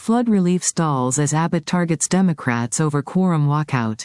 Flood relief stalls as Abbott targets Democrats over quorum walkout.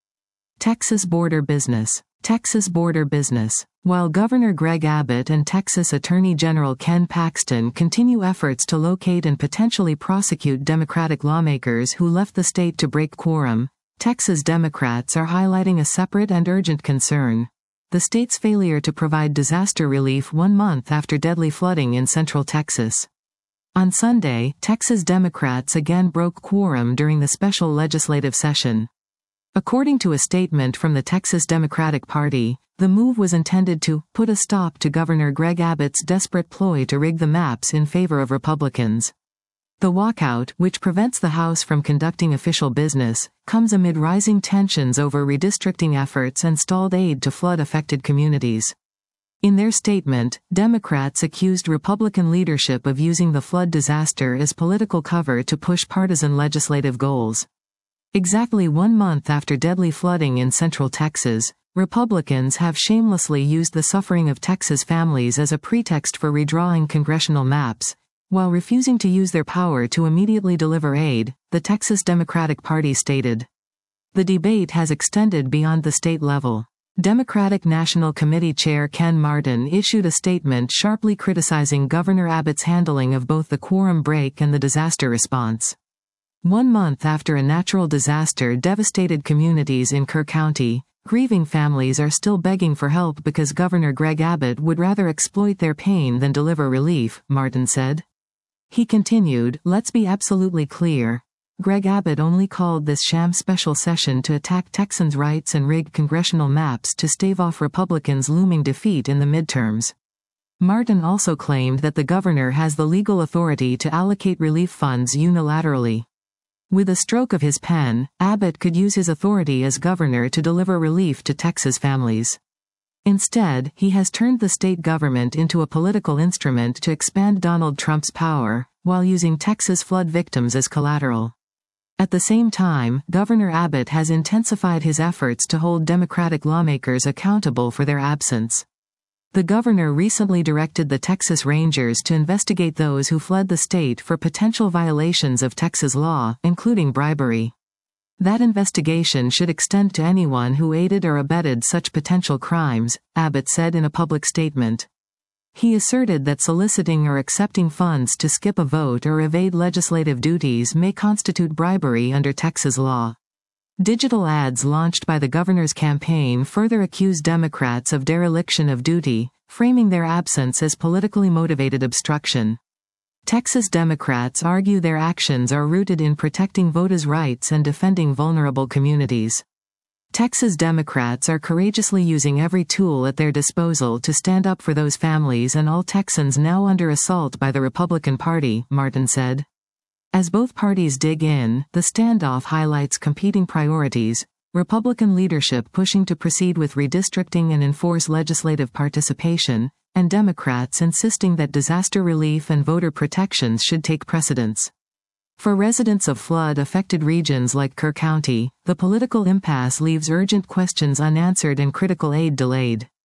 Texas border business. Texas border business. While Governor Greg Abbott and Texas Attorney General Ken Paxton continue efforts to locate and potentially prosecute Democratic lawmakers who left the state to break quorum, Texas Democrats are highlighting a separate and urgent concern: the state's failure to provide disaster relief 1 month after deadly flooding in central Texas. On Sunday, Texas Democrats again broke quorum during the special legislative session. According to a statement from the Texas Democratic Party, the move was intended to put a stop to Governor Greg Abbott's desperate ploy to rig the maps in favor of Republicans. The walkout, which prevents the House from conducting official business, comes amid rising tensions over redistricting efforts and stalled aid to flood-affected communities. In their statement, Democrats accused Republican leadership of using the flood disaster as political cover to push partisan legislative goals. Exactly 1 month after deadly flooding in central Texas, Republicans have shamelessly used the suffering of Texas families as a pretext for redrawing congressional maps, while refusing to use their power to immediately deliver aid, the Texas Democratic Party stated. The debate has extended beyond the state level. Democratic National Committee Chair Ken Martin issued a statement sharply criticizing Governor Abbott's handling of both the quorum break and the disaster response. 1 month after a natural disaster devastated communities in Kerr County, grieving families are still begging for help because Governor Greg Abbott would rather exploit their pain than deliver relief, Martin said. He continued, "Let's be absolutely clear. Greg Abbott only called this sham special session to attack Texans' rights and rig congressional maps to stave off Republicans' looming defeat in the midterms." Martin also claimed that the governor has the legal authority to allocate relief funds unilaterally. With a stroke of his pen, Abbott could use his authority as governor to deliver relief to Texas families. Instead, he has turned the state government into a political instrument to expand Donald Trump's power, while using Texas flood victims as collateral. At the same time, Governor Abbott has intensified his efforts to hold Democratic lawmakers accountable for their absence. The governor recently directed the Texas Rangers to investigate those who fled the state for potential violations of Texas law, including bribery. That investigation should extend to anyone who aided or abetted such potential crimes, Abbott said in a public statement. He asserted that soliciting or accepting funds to skip a vote or evade legislative duties may constitute bribery under Texas law. Digital ads launched by the governor's campaign further accused Democrats of dereliction of duty, framing their absence as politically motivated obstruction. Texas Democrats argue their actions are rooted in protecting voters' rights and defending vulnerable communities. Texas Democrats are courageously using every tool at their disposal to stand up for those families and all Texans now under assault by the Republican Party, Martin said. As both parties dig in, the standoff highlights competing priorities: Republican leadership pushing to proceed with redistricting and enforce legislative participation, and Democrats insisting that disaster relief and voter protections should take precedence. For residents of flood-affected regions like Kerr County, the political impasse leaves urgent questions unanswered and critical aid delayed.